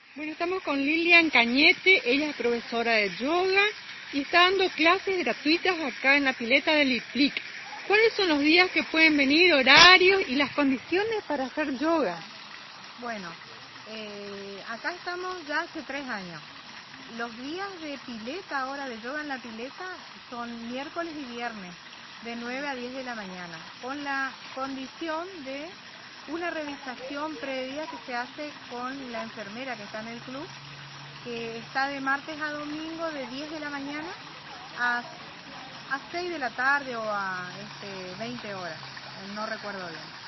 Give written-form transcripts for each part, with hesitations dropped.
Bueno, estamos con Lilian Cañete, ella es profesora de yoga y está dando clases gratuitas acá en la pileta del IPLIC. ¿Cuáles son los días que pueden venir, horarios y las condiciones para hacer yoga? Bueno, acá estamos ya hace 3 años. Los días de pileta, ahora de yoga en la pileta, son miércoles y viernes, de 9 a 10 de la mañana, con la condición de una revisación previa que se hace con la enfermera que está en el club, que está de martes a domingo de 10 de la mañana a 6 de la tarde o a 20 horas, no recuerdo bien.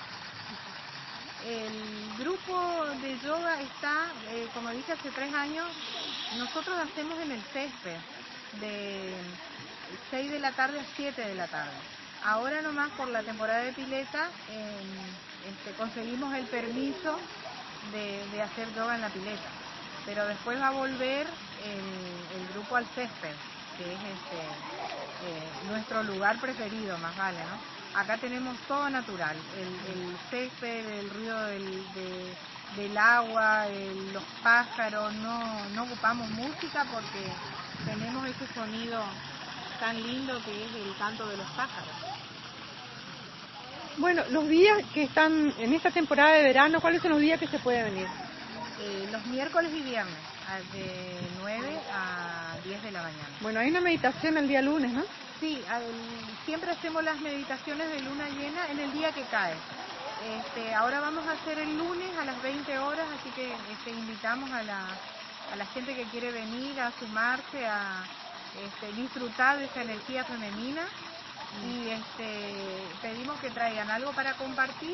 El grupo de yoga está, como dije, hace 3 años. Nosotros hacemos en el césped de 6 de la tarde a 7 de la tarde. Ahora nomás por la temporada de pileta conseguimos el permiso de hacer yoga en la pileta. Pero después va a volver el grupo al césped, que es nuestro lugar preferido, más vale, ¿no? Acá tenemos todo natural, el césped, el ruido del agua, los pájaros, no ocupamos música porque tenemos ese sonido tan lindo que es el canto de los pájaros. Bueno, los días que están en esta temporada de verano, ¿cuáles son los días que se puede venir? Los miércoles y viernes, de 9 a 10 de la mañana. Bueno, hay una meditación el día lunes, ¿no? Sí, siempre hacemos las meditaciones de luna llena en el día que cae. Ahora vamos a hacer el lunes a las 20 horas, así que invitamos a la gente que quiere venir a sumarse, a disfrutar de esa energía femenina y pedimos que traigan algo para compartir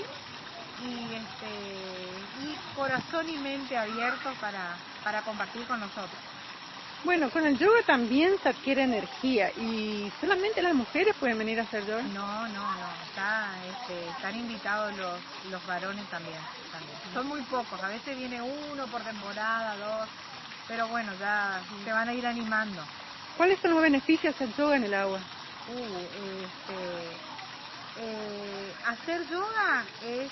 y corazón y mente abiertos para compartir con nosotros. Bueno, con el yoga también se adquiere energía y solamente las mujeres pueden venir a hacer yoga. No, están invitados los varones también. Son muy pocos, a veces viene uno por temporada, 2, pero bueno, ya se van a ir animando. ¿Cuáles son los beneficios del yoga en el agua? Hacer yoga es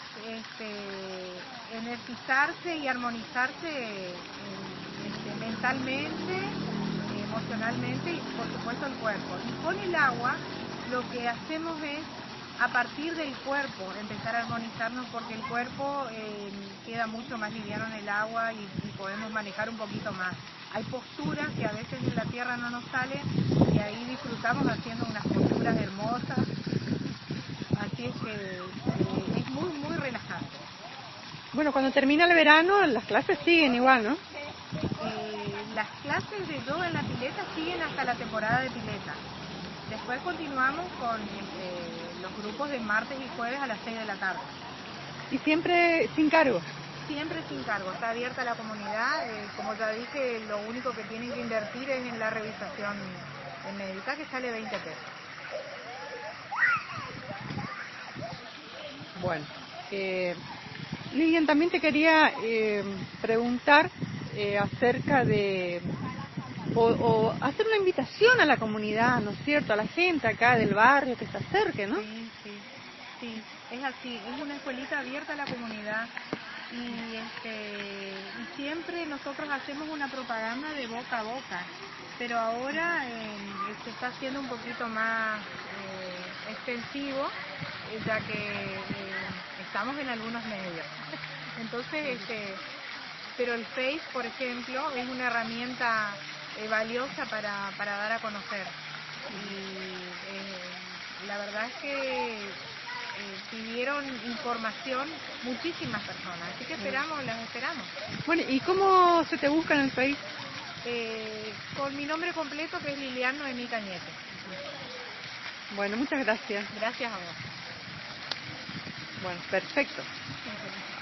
energizarse y armonizarse mentalmente, emocionalmente y por supuesto el cuerpo. Y con el agua lo que hacemos es a partir del cuerpo empezar a armonizarnos porque el cuerpo queda mucho más liviano en el agua y podemos manejar un poquito más. Hay posturas que a veces en la tierra no nos salen y ahí disfrutamos haciendo unas posturas hermosas. Así es que es muy, muy relajante. Bueno, cuando termina el verano, las clases siguen igual, ¿no? Las clases de yoga en la pileta siguen hasta la temporada de pileta. Después continuamos con los grupos de martes y jueves a las 6 de la tarde. ¿Y siempre sin cargo? Siempre sin cargo, está abierta a la comunidad. Como ya dije, lo único que tienen que invertir es en la revisación médica, que sale 20 pesos. Bueno, Lilian, también te quería preguntar acerca de, o hacer una invitación a la comunidad, ¿no es cierto?, a la gente acá del barrio que se acerque, ¿no? Sí, es así, es una escuelita abierta a la comunidad y siempre nosotros hacemos una propaganda de boca a boca, pero ahora se está haciendo un poquito más extensivo, ya que estamos en algunos medios. Entonces, pero el Face, por ejemplo, es una herramienta valiosa para dar a conocer. Y la verdad es que pidieron información muchísimas personas, así que las esperamos. Bueno, ¿y cómo se te busca en el Face? Con mi nombre completo, que es Lilian Noemí Cañete. Bueno, muchas gracias. Gracias a vos. Bueno, perfecto.